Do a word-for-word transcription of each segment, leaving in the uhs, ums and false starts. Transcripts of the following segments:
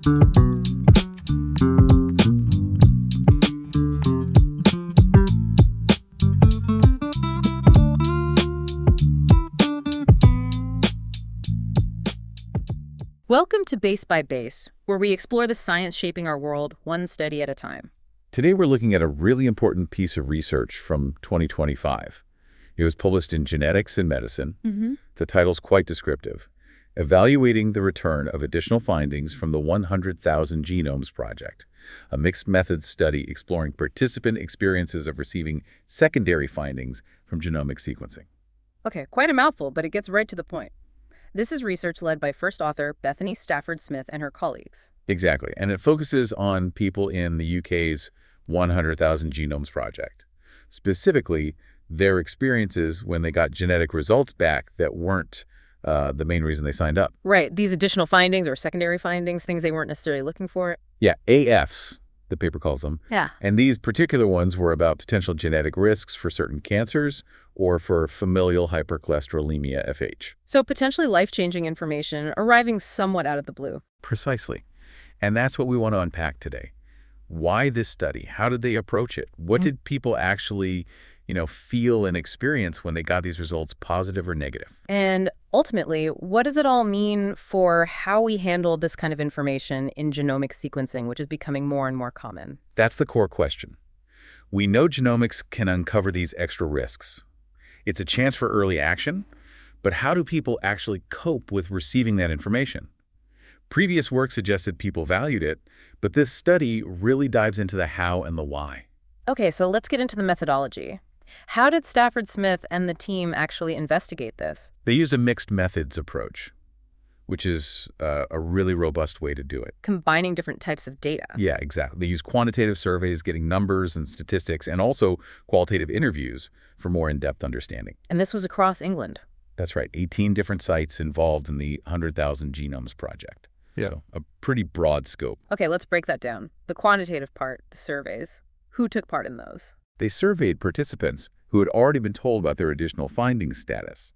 Welcome to Base by Base, where we explore the science shaping our world one study at a time. Today we're looking at a really important piece of research from twenty twenty-five. It was published in Genetics in Medicine. Mm-hmm. The title's quite descriptive. Evaluating the return of additional findings from the one hundred thousand Genomes Project, a mixed methods study exploring participant experiences of receiving secondary findings from genomic sequencing. Okay, quite a mouthful, but it gets right to the point. This is research led by first author Bethany Stafford Smith and her colleagues. Exactly, and it focuses on people in the U K's one hundred thousand Genomes Project. Specifically, their experiences when they got genetic results back that weren't uh, the main reason they signed up. Right, these additional findings or secondary findings, things they weren't necessarily looking for. Yeah, A Fs, the paper calls them. Yeah. And these particular ones were about potential genetic risks for certain cancers or for familial hypercholesterolemia, F H. So potentially life-changing information arriving somewhat out of the blue. Precisely. And that's what we want to unpack today. Why this study? How did they approach it? What Mm-hmm. did people actually, you know, feel and experience when they got these results, positive or negative? And ultimately, what does it all mean for how we handle this kind of information in genomic sequencing, which is becoming more and more common? That's the core question. We know genomics can uncover these extra risks. It's a chance for early action, but how do people actually cope with receiving that information? Previous work suggested people valued it, but this study really dives into the how and the why. Okay, so let's get into the methodology. How did Stafford Smith and the team actually investigate this? They use a mixed methods approach, which is uh, a really robust way to do it. Combining different types of data. Yeah, exactly. They use quantitative surveys, getting numbers and statistics, and also qualitative interviews for more in-depth understanding. And this was across England. That's right. eighteen different sites involved in the one hundred thousand Genomes Project. Yeah. So a pretty broad scope. Okay, let's break that down. The quantitative part, the surveys. Who took part in those? They surveyed participants who had already been told about their additional findings status.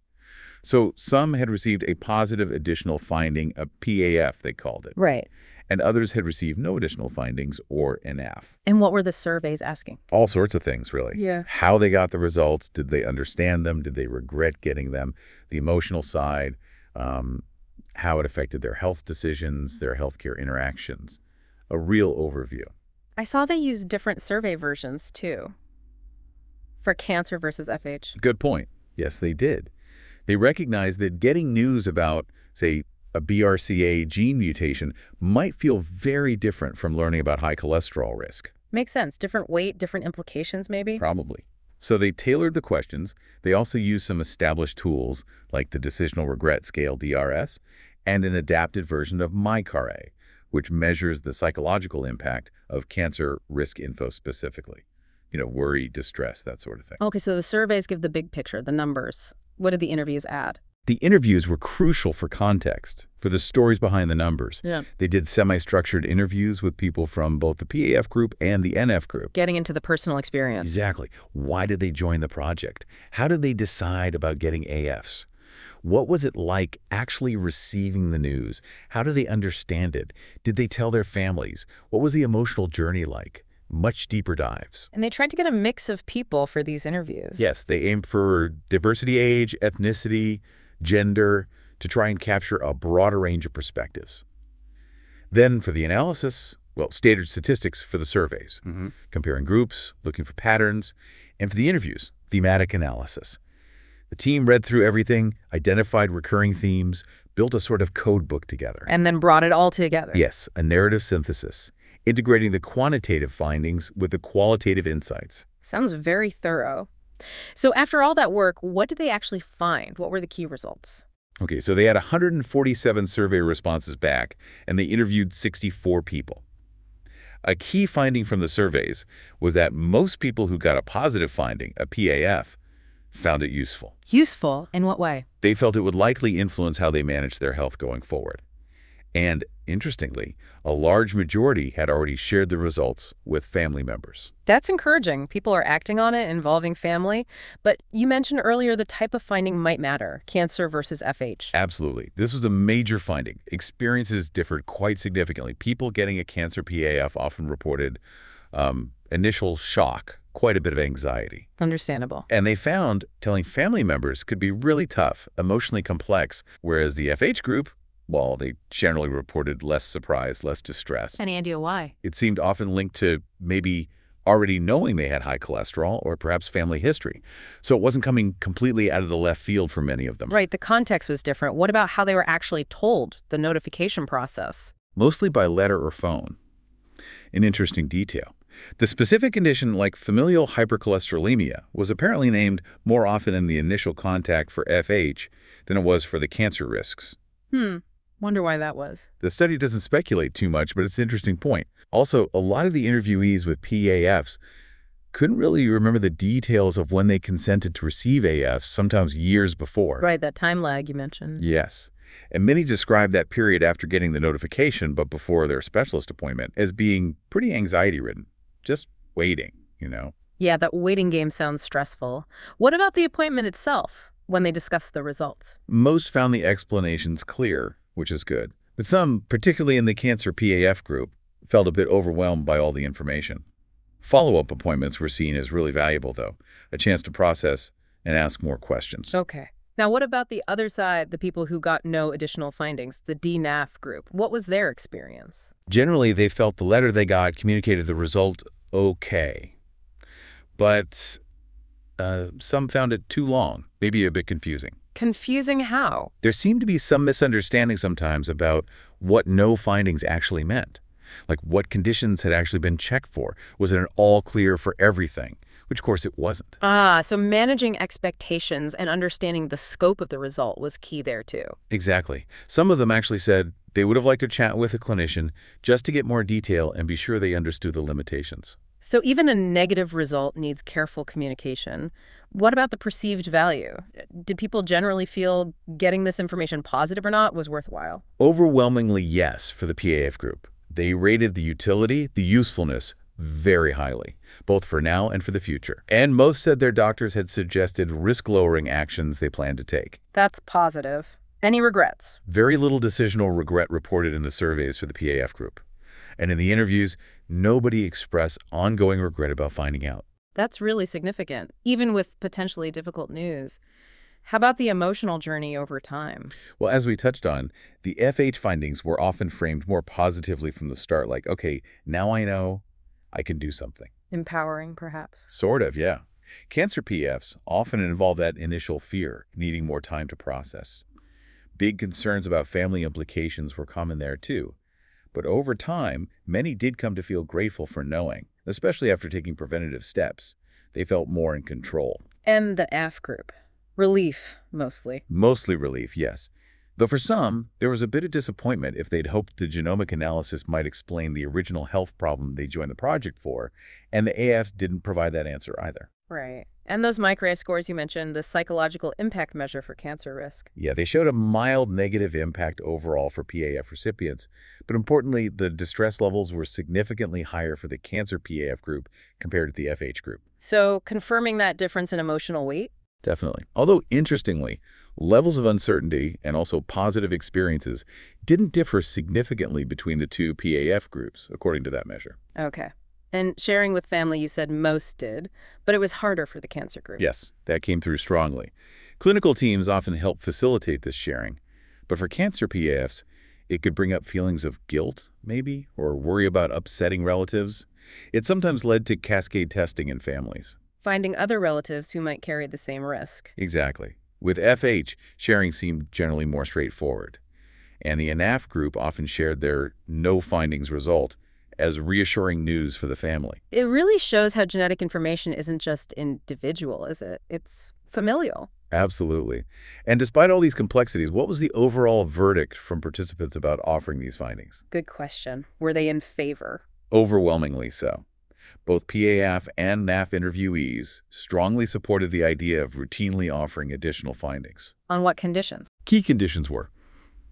So some had received a positive additional finding, a P A F they called it, Right. and others had received no additional findings, or an F. And what were the surveys asking? All sorts of things, really. Yeah. How they got the results, did they understand them, did they regret getting them, the emotional side, um, how it affected their health decisions, their healthcare interactions. A real overview. I saw they used different survey versions, too, for cancer versus F H. Good point. Yes, they did. They recognized that getting news about, say, a B R C A gene mutation might feel very different from learning about high cholesterol risk. Makes sense. Different weight, different implications, maybe? Probably. So they tailored the questions. They also used some established tools like the Decisional Regret Scale, D R S, and an adapted version of MyCAR-A, which measures the psychological impact of cancer risk info specifically. You know, worry, distress, that sort of thing. Okay, so the surveys give the big picture, the numbers. What did the interviews add? The interviews were crucial for context, for the stories behind the numbers. Yeah. They did semi-structured interviews with people from both the P A F group and the N F group. Getting into the personal experience. Exactly. Why did they join the project? How did they decide about getting A Fs? What was it like actually receiving the news? How do they understand it? Did they tell their families? What was the emotional journey like? Much deeper dives. And they tried to get a mix of people for these interviews. Yes, they aimed for diversity, age, ethnicity, gender, to try and capture a broader range of perspectives. Then for the analysis, well, standard statistics for the surveys, Mm-hmm. comparing groups, looking for patterns, and for the interviews, thematic analysis. The team read through everything, identified recurring themes, built a sort of code book together. And then brought it all together. Yes, a narrative synthesis, integrating the quantitative findings with the qualitative insights. Sounds very thorough. So after all that work, what did they actually find? What were the key results? Okay, so they had one hundred forty-seven survey responses back, and they interviewed sixty-four people. A key finding from the surveys was that most people who got a positive finding, a P A F, found it useful. Useful? In what way? They felt it would likely influence how they managed their health going forward. And interestingly, a large majority had already shared the results with family members. That's encouraging. People are acting on it, involving family. But you mentioned earlier the type of finding might matter, cancer versus F H. Absolutely. This was a major finding. Experiences differed quite significantly. People getting a cancer P A F often reported um, initial shock, quite a bit of anxiety. Understandable. And they found telling family members could be really tough, emotionally complex, whereas the F H group, well, they generally reported less surprise, less distress. Any idea why? It seemed often linked to maybe already knowing they had high cholesterol or perhaps family history. So it wasn't coming completely out of the left field for many of them. Right, the context was different. What about how they were actually told, the notification process? Mostly by letter or phone. An interesting detail. The specific condition, like familial hypercholesterolemia, was apparently named more often in the initial contact for F H than it was for the cancer risks. Hmm. Wonder why that was. The study doesn't speculate too much, but it's an interesting point. Also, a lot of the interviewees with P A Fs couldn't really remember the details of when they consented to receive A Fs, sometimes years before. Right, that time lag you mentioned. Yes. And many described that period after getting the notification, but before their specialist appointment, as being pretty anxiety-ridden. Just waiting, you know? Yeah, that waiting game sounds stressful. What about the appointment itself, when they discussed the results? Most found the explanations clear, which is good. But some, particularly in the cancer P A F group, felt a bit overwhelmed by all the information. Follow-up appointments were seen as really valuable, though, a chance to process and ask more questions. Okay. Now, what about the other side, the people who got no additional findings, the D N A F group? What was their experience? Generally, they felt the letter they got communicated the result okay. But uh, some found it too long, maybe a bit confusing. Confusing how? There seemed to be some misunderstanding sometimes about what no findings actually meant. Like what conditions had actually been checked for. Was it an all clear for everything? Which, of course, it wasn't. Ah, so managing expectations and understanding the scope of the result was key there, too. Exactly. Some of them actually said they would have liked to chat with a clinician just to get more detail and be sure they understood the limitations. So even a negative result needs careful communication. What about the perceived value? Did people generally feel getting this information, positive or not, was worthwhile? Overwhelmingly, yes, for the P A F group. They rated the utility, the usefulness, very highly, both for now and for the future. And most said their doctors had suggested risk-lowering actions they plan to take. That's positive. Any regrets? Very little decisional regret reported in the surveys for the P A F group. And in the interviews, nobody expressed ongoing regret about finding out. That's really significant, even with potentially difficult news. How about the emotional journey over time? Well, as we touched on, the F H findings were often framed more positively from the start, like, okay, now I know I can do something. Empowering, perhaps. Sort of, yeah. Cancer P Fs often involve that initial fear, needing more time to process. Big concerns about family implications were common there, too. But over time, many did come to feel grateful for knowing, especially after taking preventative steps. They felt more in control. And the F group. Relief, mostly. Mostly relief, yes. Though for some, there was a bit of disappointment if they'd hoped the genomic analysis might explain the original health problem they joined the project for, and the A Fs didn't provide that answer either. Right. And those micro scores you mentioned, the psychological impact measure for cancer risk. Yeah, they showed a mild negative impact overall for P A F recipients, but importantly, the distress levels were significantly higher for the cancer P A F group compared to the F H group. So confirming that difference in emotional weight? Definitely. Although, interestingly, levels of uncertainty and also positive experiences didn't differ significantly between the two P A F groups, according to that measure. Okay. And sharing with family, you said most did, but it was harder for the cancer group. Yes, that came through strongly. Clinical teams often help facilitate this sharing, but for cancer P A Fs, it could bring up feelings of guilt, maybe, or worry about upsetting relatives. It sometimes led to cascade testing in families. Finding other relatives who might carry the same risk. Exactly. With F H, sharing seemed generally more straightforward. And the N A F group often shared their no findings result as reassuring news for the family. It really shows how genetic information isn't just individual, is it? It's familial. Absolutely. And despite all these complexities, what was the overall verdict from participants about offering these findings? Good question. Were they in favor? Overwhelmingly so. Both P A F and N A F interviewees strongly supported the idea of routinely offering additional findings. On what conditions? Key conditions were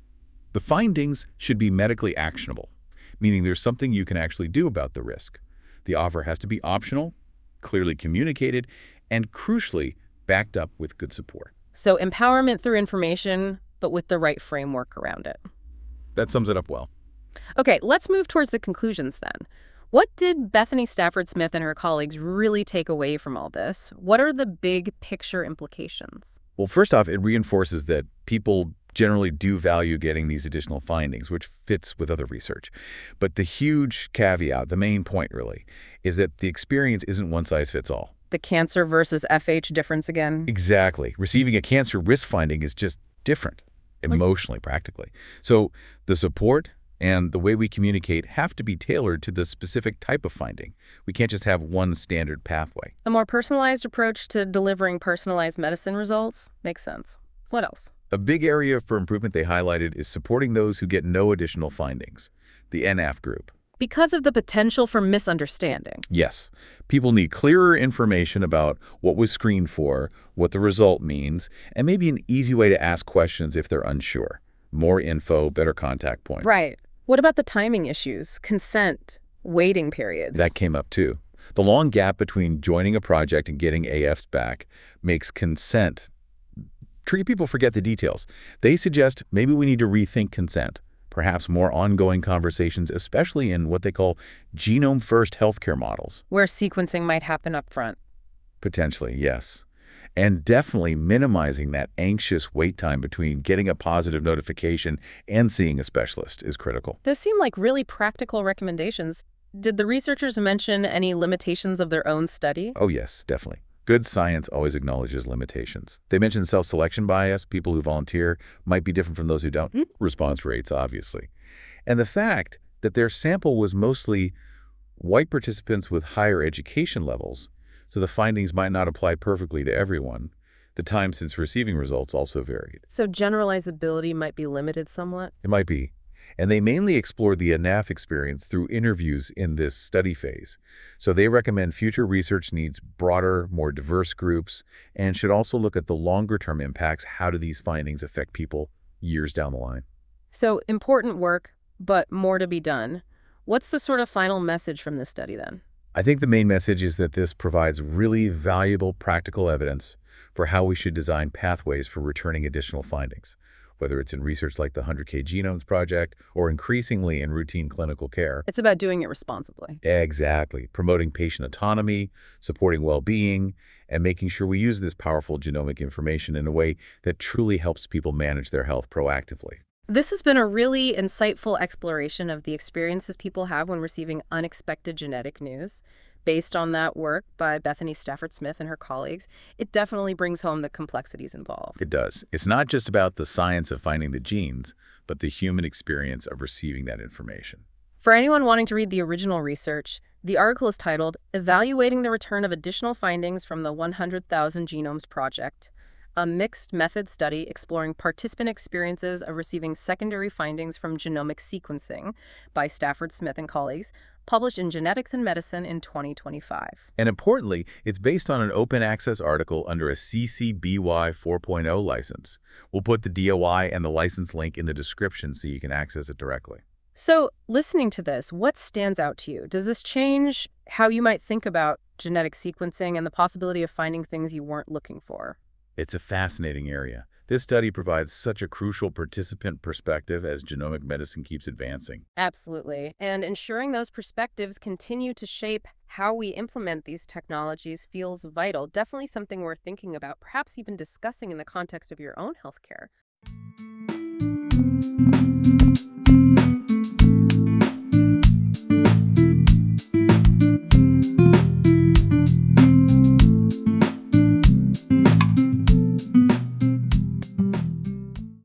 The findings should be medically actionable, meaning there's something you can actually do about the risk. The offer has to be optional, clearly communicated, and crucially, backed up with good support. So empowerment through information, but with the right framework around it. That sums it up well. Okay, let's move towards the conclusions then. What did Bethany Stafford Smith and her colleagues really take away from all this? What are the big picture implications? Well, first off, it reinforces that people generally do value getting these additional findings, which fits with other research. But the huge caveat, the main point really, is that the experience isn't one size fits all. The cancer versus F H difference again? Exactly. Receiving a cancer risk finding is just different, emotionally, practically. So the support and the way we communicate have to be tailored to the specific type of finding. We can't just have one standard pathway. A more personalized approach to delivering personalized medicine results makes sense. What else? A big area for improvement they highlighted is supporting those who get no additional findings, the N A F group. Because of the potential for misunderstanding. Yes, people need clearer information about what was screened for, what the result means, and maybe an easy way to ask questions if they're unsure. More info, better contact point. Right. What about the timing issues, consent, waiting periods? That came up too. The long gap between joining a project and getting A Fs back makes consent tricky. People forget the details. They suggest maybe we need to rethink consent, perhaps more ongoing conversations, especially in what they call genome-first healthcare models. Where sequencing might happen up front. Potentially, yes. And definitely minimizing that anxious wait time between getting a positive notification and seeing a specialist is critical. Those seem like really practical recommendations. Did the researchers mention any limitations of their own study? Oh, yes, definitely. Good science always acknowledges limitations. They mentioned self-selection bias. People who volunteer might be different from those who don't. Mm. Response rates, obviously. And the fact that their sample was mostly white participants with higher education levels, so the findings might not apply perfectly to everyone. The time since receiving results also varied. So generalizability might be limited somewhat? It might be. And they mainly explored the N A F experience through interviews in this study phase. So they recommend future research needs broader, more diverse groups, and should also look at the longer-term impacts. How do these findings affect people years down the line? So important work, but more to be done. What's the sort of final message from this study then? I think the main message is that this provides really valuable practical evidence for how we should design pathways for returning additional findings, whether it's in research like the one hundred K Genomes Project or increasingly in routine clinical care. It's about doing it responsibly. Exactly. Promoting patient autonomy, supporting well-being, and making sure we use this powerful genomic information in a way that truly helps people manage their health proactively. This has been a really insightful exploration of the experiences people have when receiving unexpected genetic news. Based on that work by Bethany Stafford Smith and her colleagues, it definitely brings home the complexities involved. It does. It's not just about the science of finding the genes, but the human experience of receiving that information. For anyone wanting to read the original research, the article is titled Evaluating the Return of Additional Findings from the one hundred thousand Genomes Project, a mixed method study exploring participant experiences of receiving secondary findings from genomic sequencing by Stafford Smith and colleagues, published in Genetics and Medicine in twenty twenty-five. And importantly, it's based on an open access article under a C C B Y four point oh license. We'll put the D O I and the license link in the description so you can access it directly. So, listening to this, what stands out to you? Does this change how you might think about genetic sequencing and the possibility of finding things you weren't looking for? It's a fascinating area. This study provides such a crucial participant perspective as genomic medicine keeps advancing. Absolutely. And ensuring those perspectives continue to shape how we implement these technologies feels vital. Definitely something worth thinking about, perhaps even discussing in the context of your own healthcare.